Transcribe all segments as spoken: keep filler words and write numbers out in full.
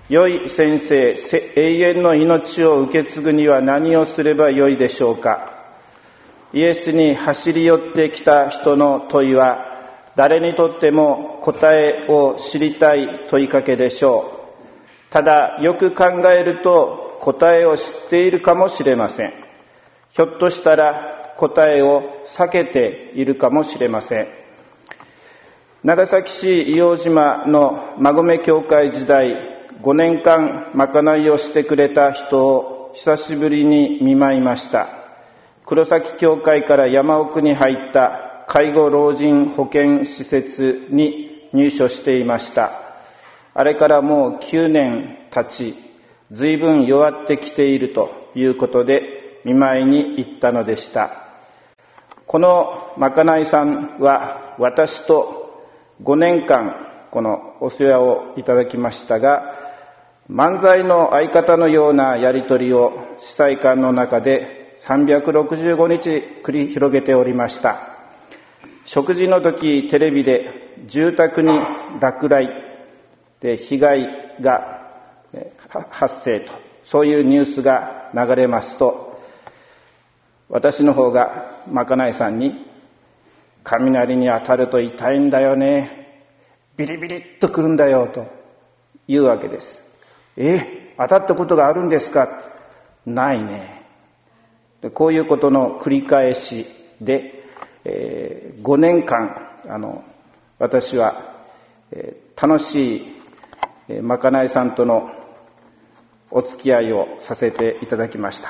良い先生、永遠の命を受け継ぐには何をすればよいでしょうか。イエスに走り寄ってきた人の問いは、誰にとっても答えを知りたい問いかけでしょう。ただ、よく考えると答えを知っているかもしれません。ひょっとしたら答えを避けているかもしれません。長崎市硫黄島の馬込教会時代、ごねんかんまかないをしてくれた人を久しぶりに見舞いました。黒崎教会から山奥に入った介護老人保健施設に入所していました。あれからもうきゅうねん経ち、随分弱ってきているということで見舞いに行ったのでした。このまかないさんは私とごねんかんこのお世話をいただきましたが、漫才の相方のようなやりとりを司祭館の中でさんびゃくろくじゅうごにち繰り広げておりました。食事の時、テレビで住宅に落雷で被害が発生と、そういうニュースが流れますと、私の方がまかないさんに、雷に当たると痛いんだよね、ビリビリっとくるんだよというわけです。え、当たったことがあるんですか？ないね。こういうことの繰り返しで、えー、ごねんかんあの私は、えー、楽しい、えー、まかないさんとのお付き合いをさせていただきました。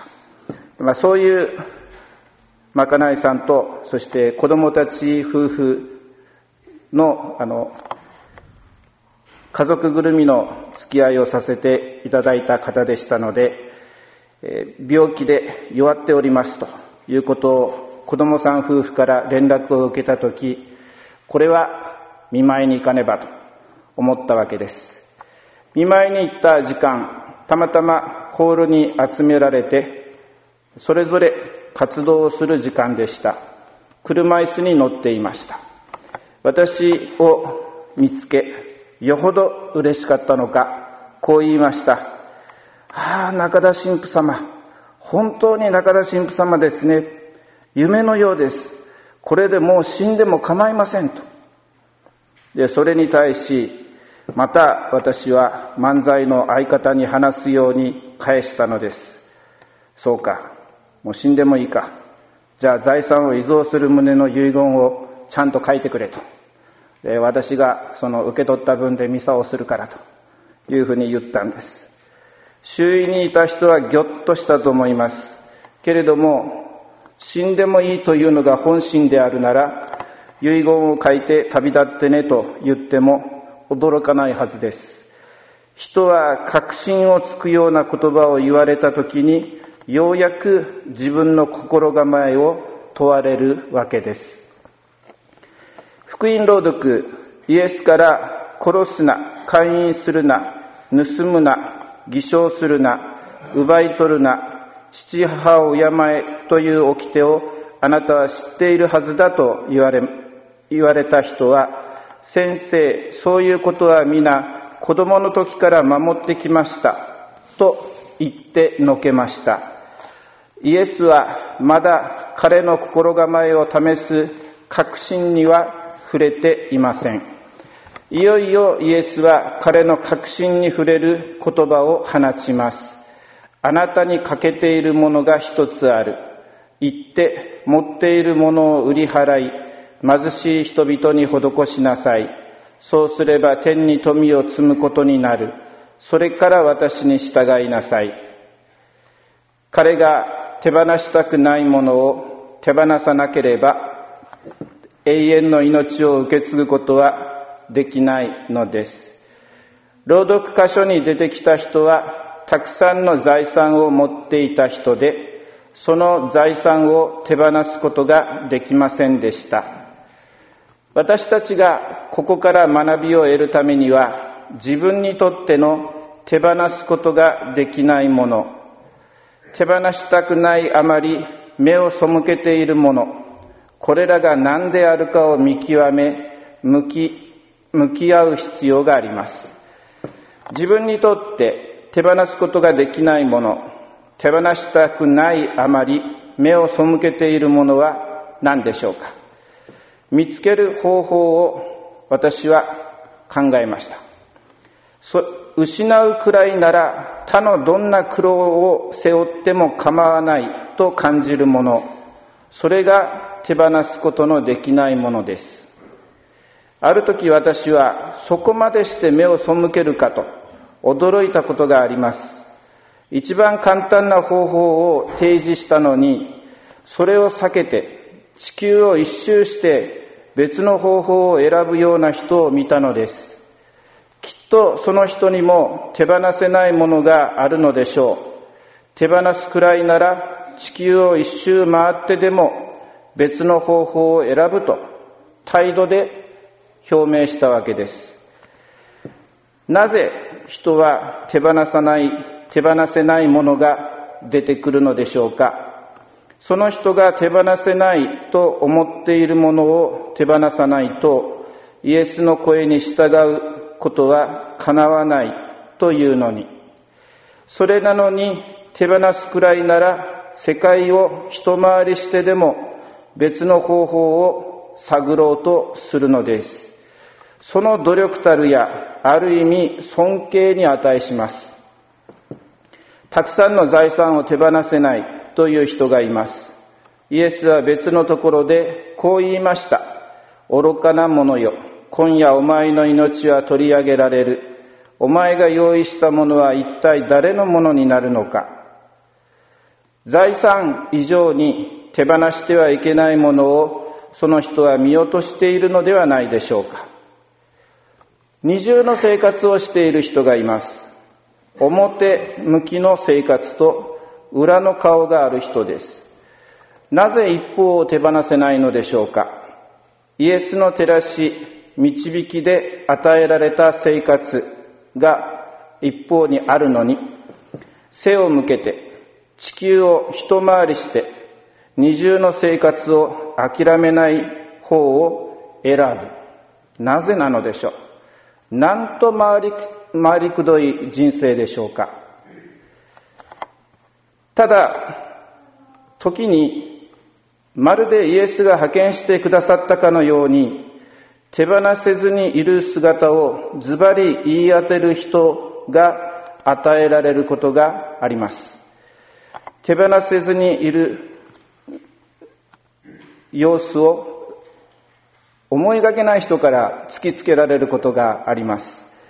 まあ、そういうまかないさんと、そして子供たち夫婦のあの家族ぐるみの付き合いをさせていただいた方でしたので、病気で弱っておりますということを子供さん夫婦から連絡を受けたとき、これは見舞いに行かねばと思ったわけです。見舞いに行った時間、たまたまホールに集められてそれぞれ活動をする時間でした。車椅子に乗っていました。私を見つけ、よほど嬉しかったのか、こう言いました。ああ、中田神父様、本当に中田神父様ですね。夢のようです。これでもう死んでも構いませんと。で、それに対し、また私は漫才の相方に話すように返したのです。そうか、もう死んでもいいか。じゃあ財産を遺贈する旨の遺言をちゃんと書いてくれと。で、私がその受け取った分でミサをするからというふうに言ったんです。周囲にいた人はぎょっとしたと思います。けれども、死んでもいいというのが本心であるなら、遺言を書いて旅立ってねと言っても驚かないはずです。人は確信をつくような言葉を言われたときに、ようやく自分の心構えを問われるわけです。福音朗読、イエスから殺すな、姦淫するな、盗むな、偽証するな、奪い取るな、父母を敬えという掟をあなたは知っているはずだと言われ、言われた人は、先生、そういうことは皆子供の時から守ってきましたと言ってのけました。イエスはまだ彼の心構えを試す確信には触れていません。いよいよイエスは彼の確信に触れる言葉を放ちます。あなたに欠けているものが一つある。行って持っているものを売り払い、貧しい人々に施しなさい。そうすれば天に富を積むことになる。それから私に従いなさい。彼が手放したくないものを手放さなければ、永遠の命を受け継ぐことはできないのです。朗読箇所に出てきた人はたくさんの財産を持っていた人で、その財産を手放すことができませんでした。私たちがここから学びを得るためには、自分にとっての手放すことができないもの、手放したくないあまり目を背けているもの、これらが何であるかを見極め、向き、向き合う必要があります。 自分にとって手放すことができないもの、手放したくないあまり目を背けているものは何でしょうか。見つける方法を私は考えました。そ失うくらいなら他のどんな苦労を背負っても構わないと感じるもの、それが手放すことのできないものです。ある時私はそこまでして目を背けるかと驚いたことがあります。一番簡単な方法を提示したのに、それを避けて地球を一周して別の方法を選ぶような人を見たのです。きっとその人にも手放せないものがあるのでしょう。手放すくらいなら地球を一周回ってでも別の方法を選ぶと態度で表明したわけです。なぜ人は手放さない、手放せないものが出てくるのでしょうか。その人が手放せないと思っているものを手放さないと、イエスの声に従うことは叶わないというのに、それなのに手放すくらいなら世界を一回りしてでも別の方法を探ろうとするのです。その努力たるや、ある意味尊敬に値します。たくさんの財産を手放せないという人がいます。イエスは別のところでこう言いました。愚かな者よ、今夜お前の命は取り上げられる。お前が用意したものは一体誰のものになるのか。財産以上に手放してはいけないものをその人は見落としているのではないでしょうか。二重の生活をしている人がいます。表向きの生活と裏の顔がある人です。なぜ一方を手放せないのでしょうか。イエスの照らし、導きで与えられた生活が一方にあるのに、背を向けて地球を一回りして二重の生活を諦めない方を選ぶ。なぜなのでしょう。なんと回り、回りくどい人生でしょうか。ただ、時にまるでイエスが派遣してくださったかのように、手放せずにいる姿をズバリ言い当てる人が与えられることがあります。手放せずにいる様子を思いがけない人から突きつけられることがあります。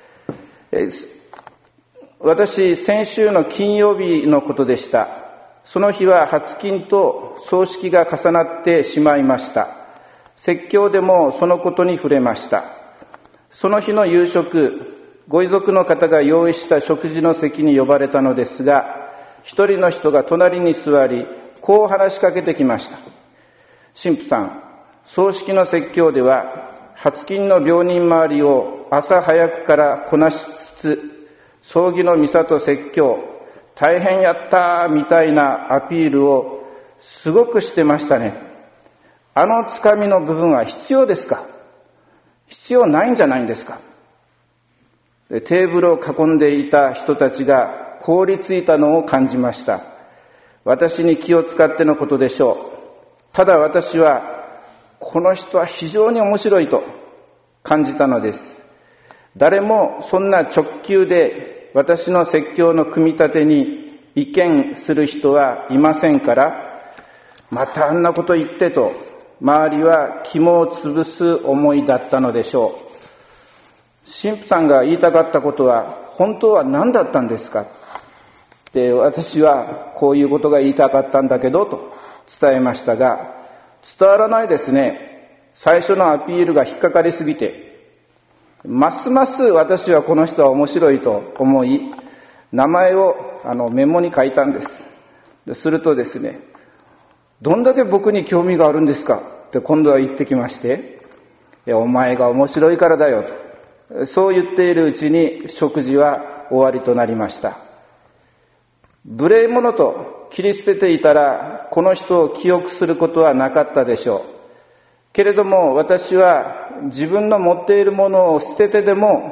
私、先週の金曜日のことでした。その日は初金と葬式が重なってしまいました。説教でもそのことに触れました。その日の夕食、ご遺族の方が用意した食事の席に呼ばれたのですが、一人の人が隣に座り、こう話しかけてきました。神父さん、葬式の説教では、初金の病人周りを朝早くからこなしつつ、葬儀のミサと説教、大変やったみたいなアピールをすごくしてましたね。あのつかみの部分は必要ですか？必要ないんじゃないんですか？で、テーブルを囲んでいた人たちが凍りついたのを感じました。私に気を使ってのことでしょう。ただ私は、この人は非常に面白いと感じたのです。誰もそんな直球で私の説教の組み立てに意見する人はいませんから、またあんなこと言ってと、周りは肝を潰す思いだったのでしょう。神父さんが言いたかったことは本当は何だったんですか？で、私はこういうことが言いたかったんだけどと伝えましたが、伝わらないですね。最初のアピールが引っかかりすぎて、ますます私はこの人は面白いと思い、名前をあのメモに書いたんです。でするとですね、どんだけ僕に興味があるんですかって今度は言ってきまして、いや、お前が面白いからだよと、そう言っているうちに食事は終わりとなりました。無礼者と切り捨てていたら、この人を記憶することはなかったでしょう。けれども私は自分の持っているものを捨ててでも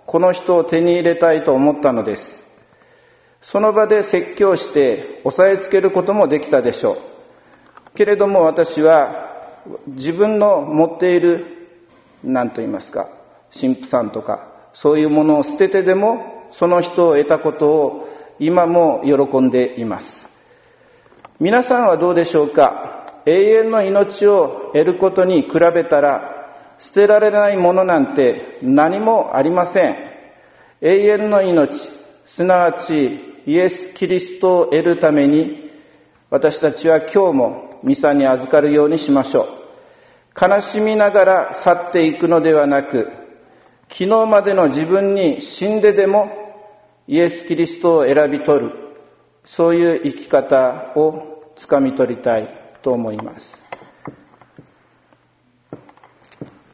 この人を手に入れたいと思ったのです。その場で説教して押さえつけることもできたでしょう。けれども私は自分の持っている何と言いますか、神父さんとかそういうものを捨ててでもその人を得たことを今も喜んでいます。皆さんはどうでしょうか。永遠の命を得ることに比べたら捨てられないものなんて何もありません。永遠の命、すなわちイエス・キリストを得るために私たちは今日もミサに預かるようにしましょう。悲しみながら去っていくのではなく、昨日までの自分に死んででもイエス・キリストを選び取る、そういう生き方をつかみ取りたいと思います。